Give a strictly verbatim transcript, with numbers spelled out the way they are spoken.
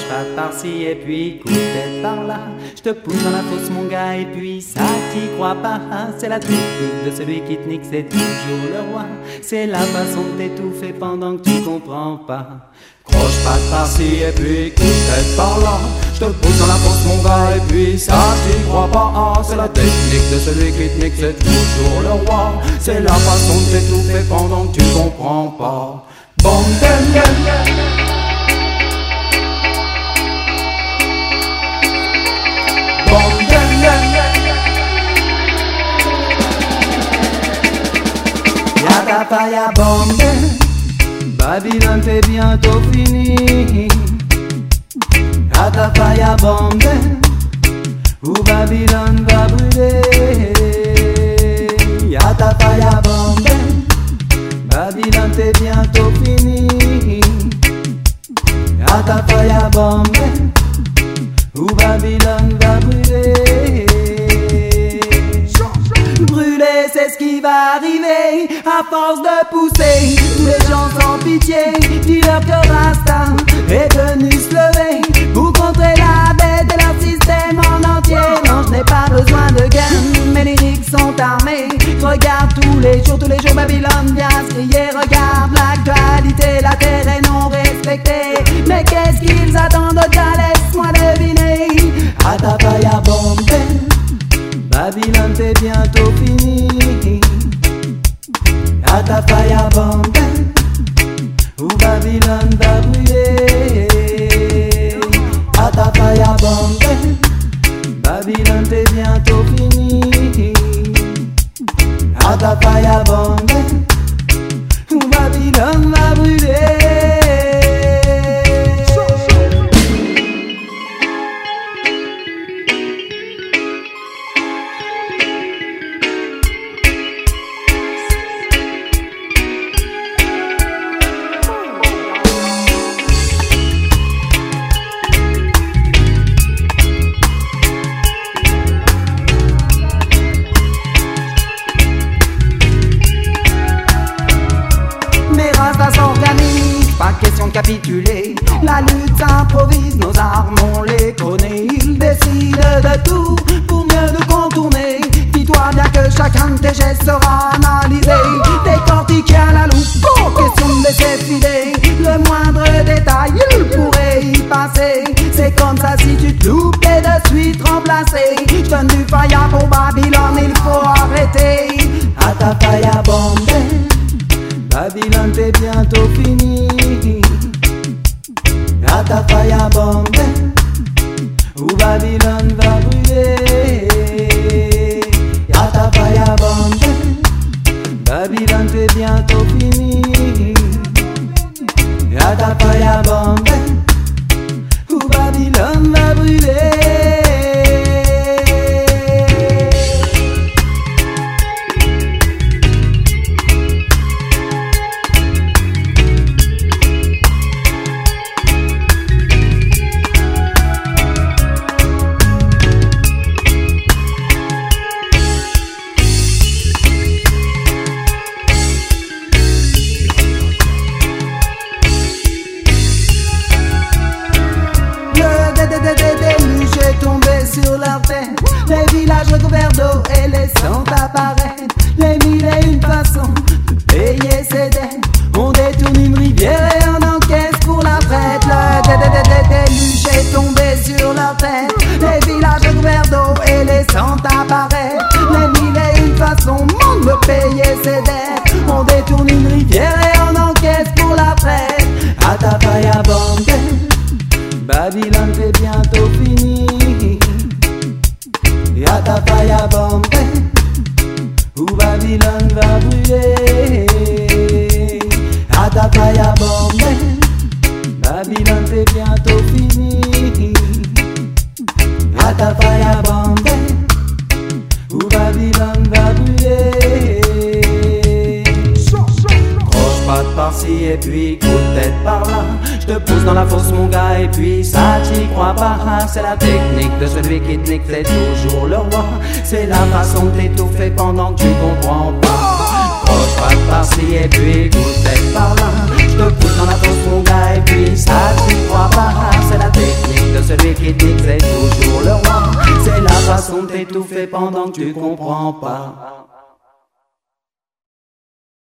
patte par-ci et puis coup de tête par-là. Je te pousse dans la fosse mon gars et puis ça t'y crois pas. C'est la technique de celui qui te nique, c'est toujours le roi. C'est la façon de t'étouffer pendant que tu comprends pas. Croche patte par-ci et puis coup de tête par-là. Je te pousse dans la fosse mon gars et puis ça t'y crois pas. C'est la technique de celui qui te nique, c'est toujours le roi. C'est la façon de t'étouffer pendant que tu comprends pas. Bom dem dem Bom dem dem Y'a ta y'a bom dem Babylone c'est bientôt fini. Y'a ta y'a bom dem où Babylone va brûler. Y'a ta y'a bom dem Babylone c'est bientôt fini. Y'a ta feuille à bomber où Babylone va brûler. Brûler c'est ce qui va arriver à force de pousser tous les gens sans pitié. Dis-leur que Rasta est venu se lever pour contrer la bête et leur système en entier. Non, je n'ai pas besoin de gains, mes lyriques sont armés. Regarde tous les jours, tous les jours Babylone vient se crier. Regarde l'actualité, la terre est non respectée. Mais qu'est-ce qu'ils attendent de gars, laisse-moi deviner. À ta paille à bomber, Babylone c'est bientôt fini. À ta paille à bomber, où Babylone va brûler. À ta paille à bomber, Babylone c'est bientôt fini. À ta paille à bomber, où Babylone va brûler. Pas question de capituler, la lutte s'improvise, nos armes on les connaît. Ils décident de tout pour mieux nous contourner. Dis-toi bien que chacun de tes gestes sera analysé, décortiqué à la loupe, pas question de laisser filer. Le moindre détail, il pourrait y passer. C'est comme ça si tu te loupes, t'es de suite remplacé. Je donne du faya pour Babylone, il faut arrêter. À ta faya bomber, Babylone c'est bientôt fini. Y'a ta faille à bomber où Babylone va brûler. Y'a ta faille à bomber, Babylone c'est bientôt fini. Y'a ta faille à bomber où Babylone va brûler. Sur leur tête, les villages recouverts d'eau et les sangs apparaissent. Les mille et une façons de payer ses dettes. On détourne une rivière et on encaisse pour la fête. Le déluge est tombé sur leur tête. Les villages recouverts d'eau et les sangs apparaissent. Les mille et une façons monde de payer ses dettes. On détourne une rivière et on encaisse pour la fête. À ta paille à bomber, Babylone c'est bientôt fini. Y'a ta faille à bomber où Babylone va brûler. Y'a ta faille à bomber, Babylone c'est bientôt fini. Y'a ta faille à bomber où Babylone va brûler. Croche patte par-ci et puis coup de tête par-là. Je te pousse dans la fosse mon gars et puis ça t'y crois pas. C'est la technique de celui qui te nique, c'est toujours le roi. C'est la façon de t'étouffer pendant que tu comprends pas. Croche patte par-ci et puis coup de tête par-là. Je te pousse dans la fosse mon gars et puis ça t'y crois pas. C'est la technique technique, c'est toujours le roi. C'est la façon de t'étouffer pendant que tu comprends pas.